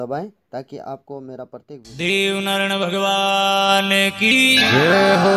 दबाएं ताकि आपको मेरा प्रत्येक देव नारायण भगवान की जय हो।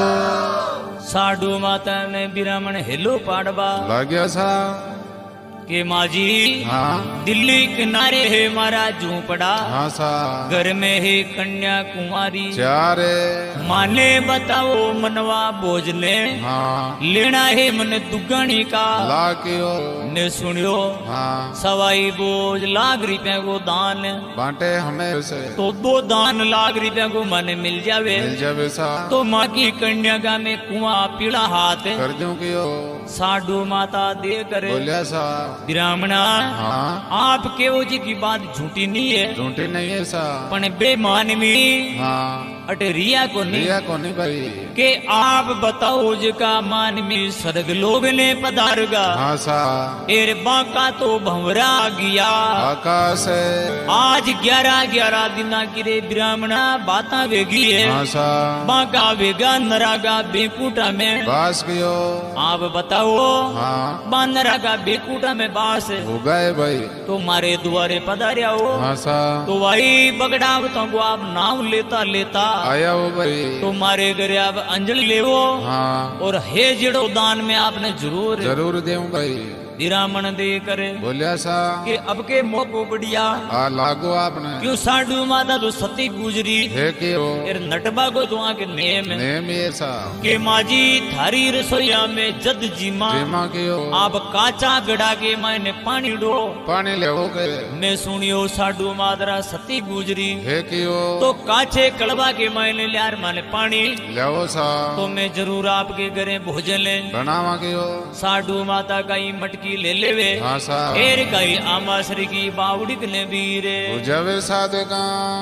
साधु माता ने ब्राह्मण हेलो पाड़वा लग गया सा के माजी हाँ दिल्ली किनारे है मारा झूपड़ा हाँ सा घर में है कन्या कुमारी चारे माने बताओ मनवा भोजने हाँ लेना है मन दुगनी का लाकियो ने सुनियो हाँ सवाई बोझ लाख रुपया को दान बांटे हमें उसे तो 2 दान लाख रुपया को मन मिल जावे मिल जावे सा तो माँ की कन्या का में कुआं पीड़ा हाथ कर दूं कियो साधु माता दे करे बोलिया सा ब्राह्मणा हाँ आपके वो जी की बात झूठी नहीं है झूठी नहीं है सा पण बेमान में हाँ अटे रिया को नहीं लिया को नहीं भाई के आप बताओ जिका मान में स्वर्ग लोग ने पधारगा हाँ सा एर बाका तो भंवरा गया आकाश है आज 11 दिना की रे ब्राह्मणा बाता वेगी है हाँ सा बाका वेगा नरागा बेकूटा में बास कियो आप बताओ हाँ बानरा का बेकूटा में बास है हो गए भाई तो मारे दुआरे पधारिया हो हाँ सा तो भाई बगड़ावतों को आप नाम लेता लेता आया हो भाई तो मारे घरे आप अंजलि लेवो हाँ और हे जिड़ो दान में आपने जरूर जरूर देऊं भाई विरामण दे करे बोलिया सा कि अब के मोको बढ़िया आ लागो आपने क्यों साधु माता तो सती गुजरी है कियो फिर नटबा को तो आके नेम है नेम ये सा के माजी थारी रसोईया में जद जीमा जीमा कियो आप काचा गड़ा के मैंने पानी डो पानी ले हो के मैं सुनियो साधु मातरा सती गुजरी है कियो तो काचे कड़वा के मैंने लियार माने पानी ले हो सा तो मैं जरूर आपके घरे भोजन ले बनावा कियो साधु माता का ही मटकी ले लेवे हाँ सा एर कई आमाश्री की बावड़ी ने वीरे जवे साधे का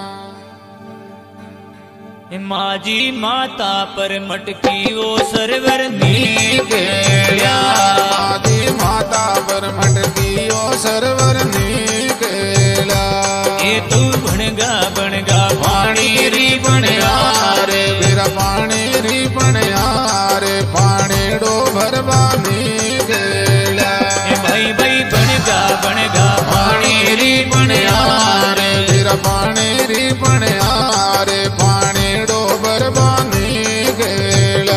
माजी माता पर मटकी वो सरवर नीके आदि माता पर मटकी ओ सरवर निकेला ए तू बनगा पानी री बनिया रे मेरा पानी री बनिया रे पानी डो भरवा निकेला भाई बनगा पानी री बनिया रे मेरा पानी री बनिया रे पानी डो भरवा निकेला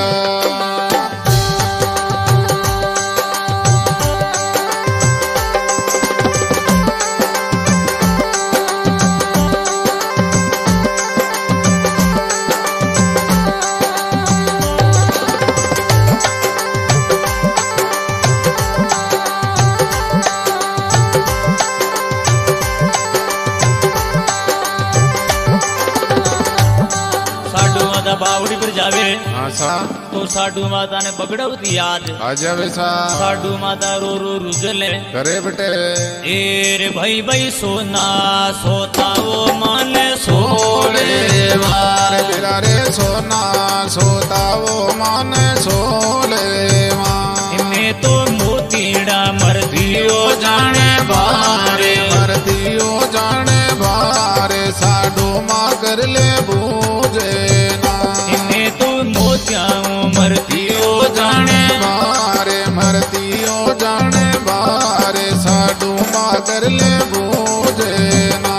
बावड़ी पर जावे हाँ सा तो साधु माता ने बगड़वती याद आ जावे सा साधु माता रो रुजले करे बेटे रे भाई सोना सोता वो माने सोले वार मेरा रे सोना सोता वो मान सोले मैं तो मोतीड़ा मर दियो जाने बारे मर दियो जाने बारे साडू माँ कर ले बूझे मैं तो मोतियाओं मर दियो जाने बारे मरतियो जाने बारे साडू माँ कर ले बूझे ना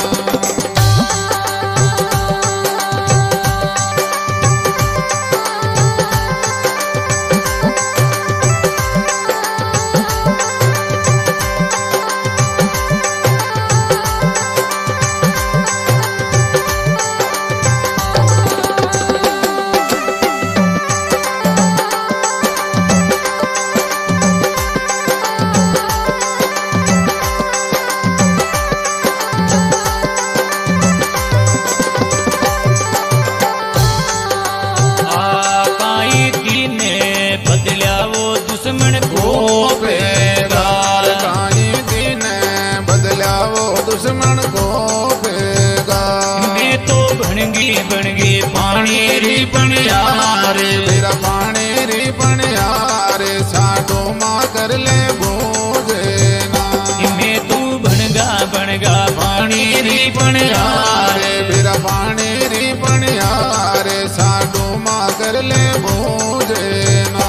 दुश्मन को पेगा मैं तो बनगी पानी री बनिया रे मेरा पानी री बनिया रे साडू माँ कर ले बूझे ना मैं तू बनगा पानी री बनिया रे मेरा पानी री बनिया रे साडू माँ कर ले बूझे ना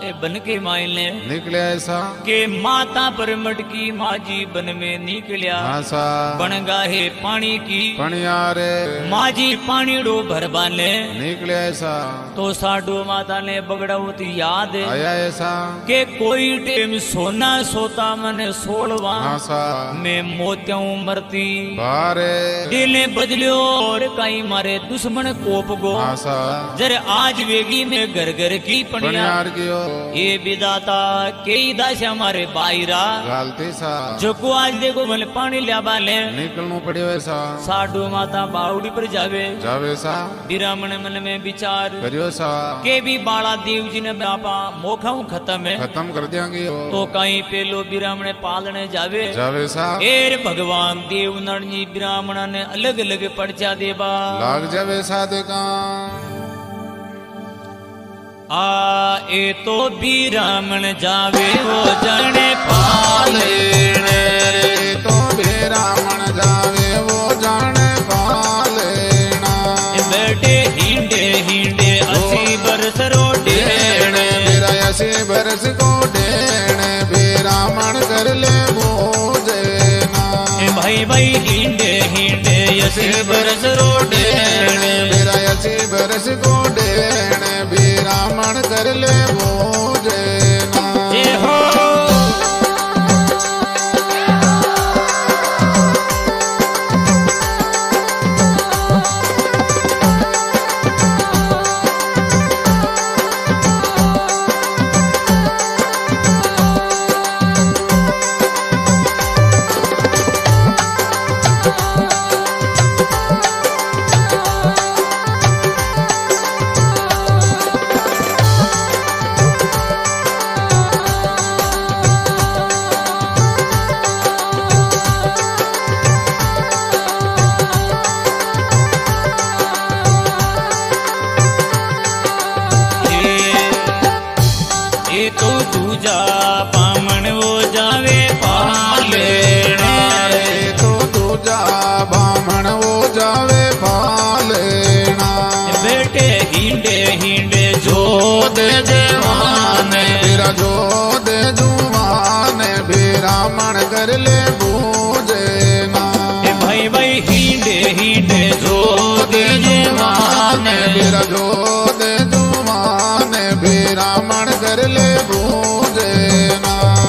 बन के मायने निकले ऐसा के माता पर मटकी माझी बन में निकलिया आसा बन गाहे पानी की पणियारे माझी पानी डो भरबाने निकले ऐसा तो साडो माता ने बगड़ावती याद आया ऐसा के कोई टेम सोना सोता मने सोलवा आसा मैं मोत्याऊ मरती बारे दिले बदलियो और कई मारे दुश्मन कोप गो आसा जरे आज वेगी में घर घर की पणिया पणियार कियो ये विदाता कई दास हमारे बाईरा गालती सा जो को आज देखो भले पानी लिया बाले निकलनु पड़ियो ऐसा साडू माता बावड़ी पर जावे जावे सा विरामण मन में विचार करियो सा के भी बाला देव जी ने बापा मोखाऊ खत्म है खत्म कर दियांगी तो कहीं पेलो विरामण पालने जावे जावे सा एर भगवान देव नरजी ब्राह्मण ने अलग अलग पर्चा देवा लाग जावे साधका आ ए तो ब्राह्मण जावे वो जाने पालेने रे तो ब्राह्मण जावे वो जाने पालेना बेटे हिंडे हिंडे असी बरस रोडेने मेरा 80 बरस को डेने ब्राह्मण कर ले मोजे ना भाई भाई हिंडे हिंडे असी बरस रोडेने मेरा 80 बरस को डेने ब्राह्मण कर ले मोजे ना ये हो तो दूजा बामण वो जावे पालेना रे तो दूजा बामण वो जावे पालेना बेटे हिंडे हिंडे जो दे जवाने तेरा जो दे जुवान ब्राह्मण कर ले बूझे ना भाई भाई हिंडे हिंडे जो दे जवाने तेरा जो दे जुवान ब्राह्मण कर ले बूझे ना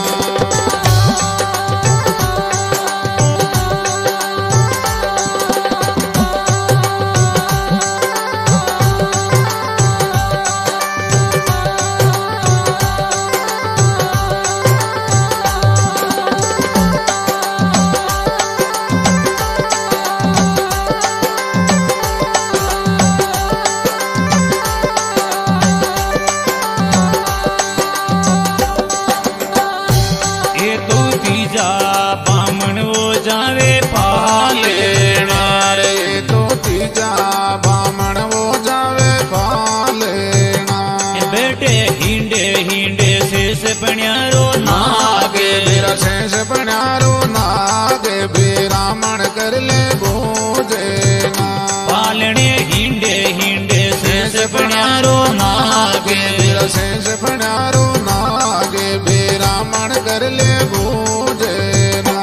तीजा बामण वो जावे पालेना रे तो तीजा बामण वो जावे पालेना बेटे हिंडे हिंडे शेष बण्यारो नागे मेरा शेष बनारो नागे ब्राह्मण कर ले बूझे ना पालने हिंडे हिंडे शेष बण्यारो नागे मेरा शेष बनारो नागे ब्राह्मण कर ले बूझे ना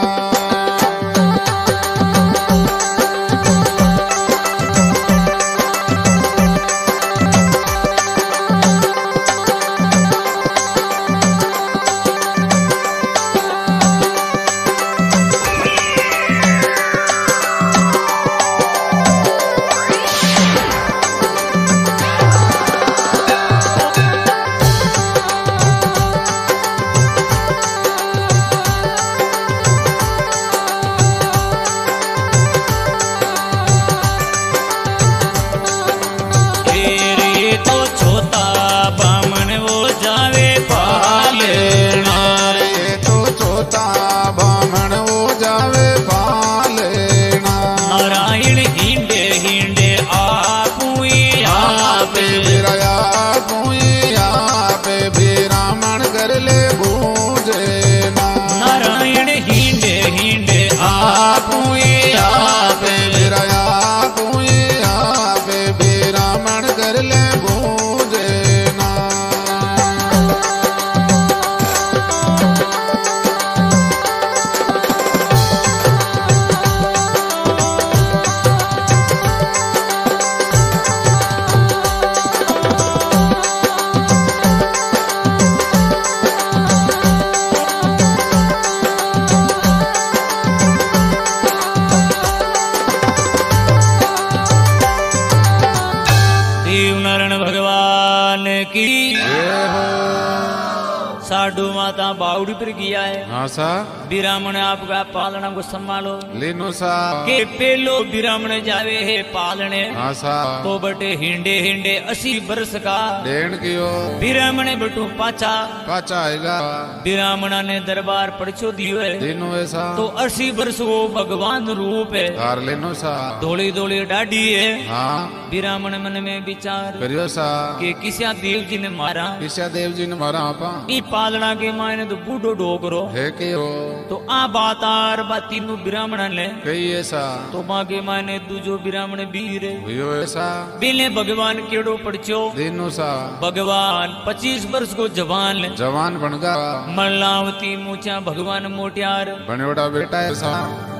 माता बावड़ी पर गया है। हाँ सा ब्राह्मण आपका पालना को संभालो लीनो सा के पेलो ब्राह्मण जावे है पालने। हाँ सा तो बटे हिंडे हिंडे 80 वर्ष का डेढ़ कियो ब्राह्मण बटू पाचा पाचा आएगा ब्राह्मणा ने दरबार पड़छो दियो है। लीनो ऐसा तो 80 वर्ष वो भगवान रूप है। कार लेनो सा धोली धोली डाडी है। हाँ ब्राह्मण मन में विचार करियो सा कि किसा देव जी ने मारा किसा देव जी ने मारा आपा ई पालना के मायने तो बूढ़ो डोकरो है कियो तो आ बात आर बात तीनों ब्राह्मण ने कई ऐसा तो माँ के मायने दूजो ब्राह्मण वीर है। हुयो ऐसा बिले भगवान केड़ो पड़चो लीनो सा भगवान 25 वर्ष को जवान जवान बन गा मल्लावती मूचा भगवान मोटियार बनेवड़ा बेटा ऐसा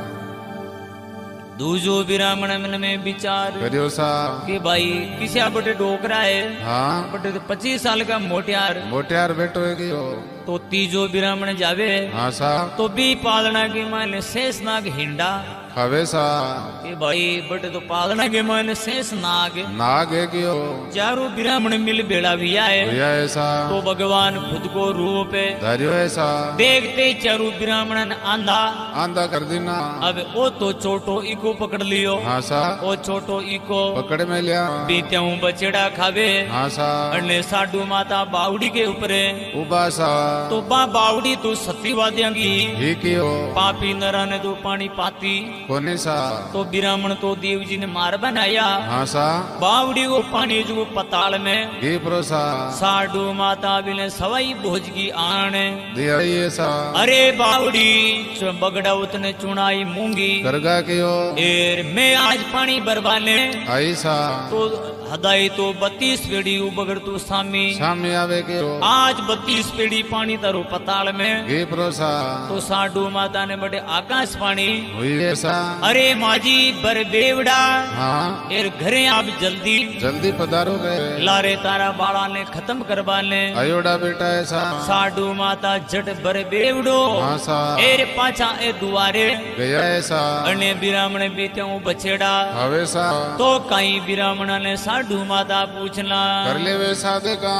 दूजो ब्राह्मण मन में विचार करियो सा कि भाई किसी बटे डोकरा है। हाँ बटे तो 25 साल का मोटियार मोटियार बेटो है कियो तो तीजो ब्राह्मण जावे हाँ सा तो भी पालना के मायने शेषनाग हिंडा खावे सा कि भाई बटे तो पालना के मायने शेषनाग नाग है कियो चारों ब्राह्मण मिल बेड़ा भी आए भैया ऐसा तो भगवान खुद को रूप है धारियो ऐसा देखते चारों ब्राह्मण आंधा आंधा कर देना अब ओ तो छोटो इको पकड़ लियो। हाँ सा ओ छोटो इको पकड़ में लिया बीत्याऊ बचेड़ा खावे। हाँ सा अने साडू माता बावड़ी के ऊपरे उबा सा तो बा बावड़ी तो सती वाद्यांगी ही कियो पापी नरा ने तो पानी पाती कोने सा तो ब्राह्मण तो देव जी ने मार बनाया। हाँ सा बावड़ी को पानी जो पताल में घी परोसा साडू माता बिने सवाई भोज की आन दिया ये सा अरे बावड़ी बगड़ा उतने चुनाई मूंगी करगा कियो एर मैं आज पानी बरबाने आई सा तो हदाई तो 32 पेड़ी बगड़ तू सामी शामी आवे कियो आज 32 पेड़ी पानी तारो पताल में घी परोसा तो साडू माता ने बड़े आकाश पानी हुई ऐसा अरे माजी बर बेवड़ा हाँ एर घरे आप जल्दी जल्दी पधारो गए लारे तारा बाड़ा ने खत्म करवाने अयोड़ा बेटा ऐसा साडू माता जट बर बेवड़ो हाँ सा एर पाछा ए दुआरे गया ऐसा अने ब्राह्मण बीते बछेड़ा हवे सा तो कई ब्राह्मण ने साडू माता पूछना कर ले वे सादे का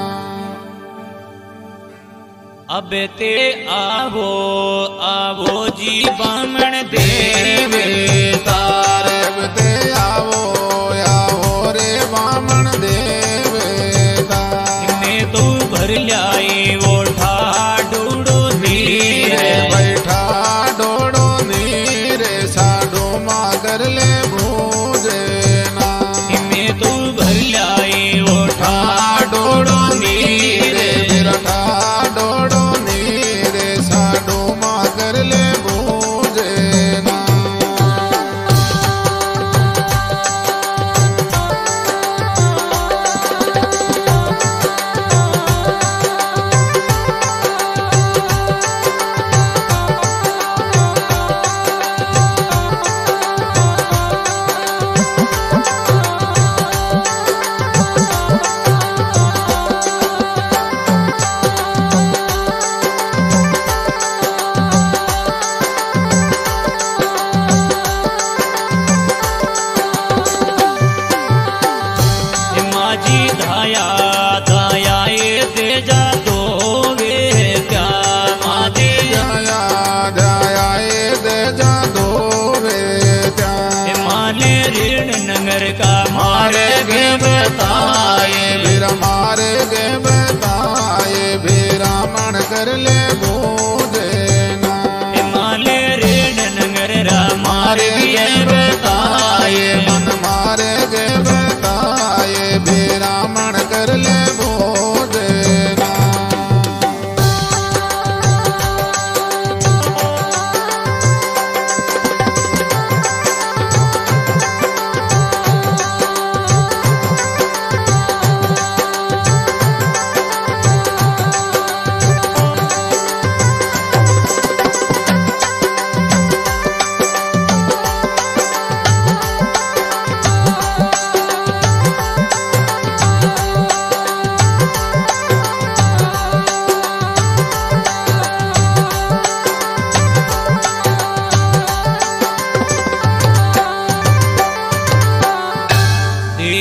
अबे ते आवो आवो जी बामण देवे तारे बते आवो आओ रे बामण देवता मैं तो भर लाई वो ठाडूड़ो नीरे बैठा डोड़ो नीरे साडो माँ कर ले भूजे ना मैं तो भर लाई वो ठाडूड़ो नीरे बिरठा डोड़ो नीरे साडो माँ कर ले भूजे ना माजी धाया धाया ये दे जा दो वे क्या माजी जाया जाया ए दे जा दो वे क्या माने ऋण नगर का मारे गे बताए फिर मारे गे बताए ब्राह्मण कर ले भूजे ना माले ऋण नगर रा मारे गे बताए मन मारे गे बताए ब्राह्मण कर ले भूजे ना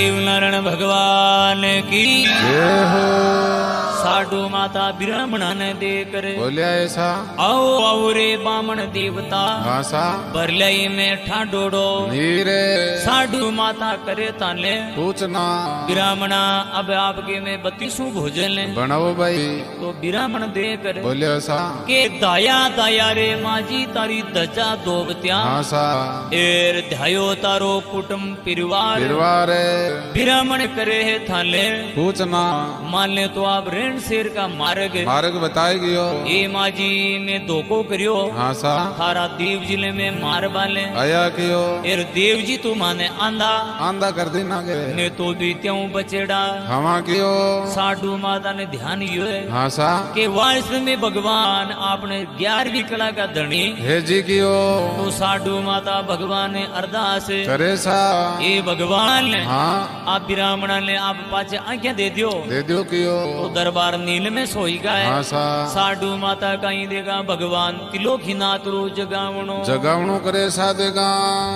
देवनारायण भगवान की जय हो साडू माता ब्राह्मणा ने दे कर बोलिया ऐसा आओ आओ रे बामण देवता भाषा बरलई में ठाडोड़ो नीरे साधु माता करे ताले पूछना ब्राह्मणा अब आपके में 32 भोजन बनाओ भाई तो ब्राह्मण दे कर बोलिया ऐसा के दाया दाया रे माजी तारी दजा दोबत्या भाषा एर ध्यायो तारो कुटुंब परिवार ब्राह्मण करे है थाले पूछना मान ले तो आप ऋण शेर का मार्ग बताएगी ये माजी में धोखो करियो हाँ सा थारा देव जिले में मार बाले आया कियो एर देव जी तू माने आंधा कर देना के ने तो भी त्यों बचेड़ा हवा कियो साधु माता ने ध्यान यो है हाँ सा के वास्तव में भगवान आपने 11वीं कला का धनी हे जी कियो तो साधु माता भगवान ने अरदास करे सा ये भगवान ने हाँ आप ब्राह्मण ने आप पाचे आंखें दे दियो कियो तो दरबार नील में सोई गए हाँ सा साधु माता कहीं देगा भगवान तिलोकीनाथ रो जगावणो करे सा देगा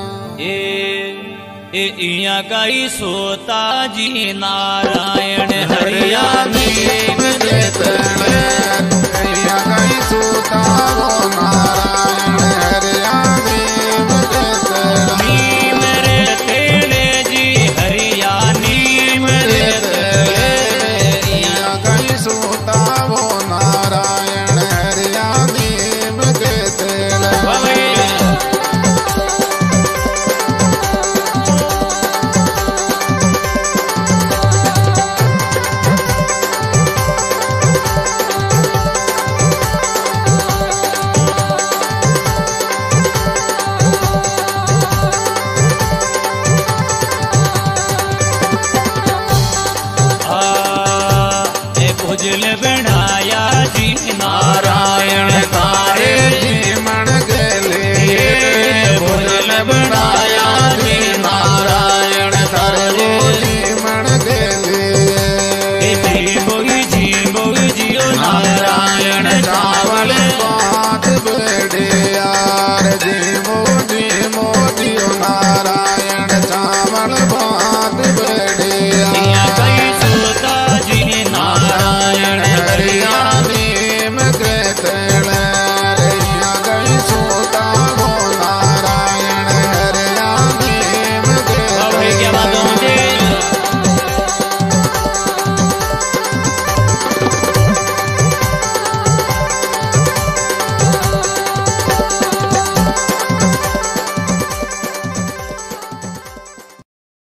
ए इया काई सोता जी नारायण हरिया में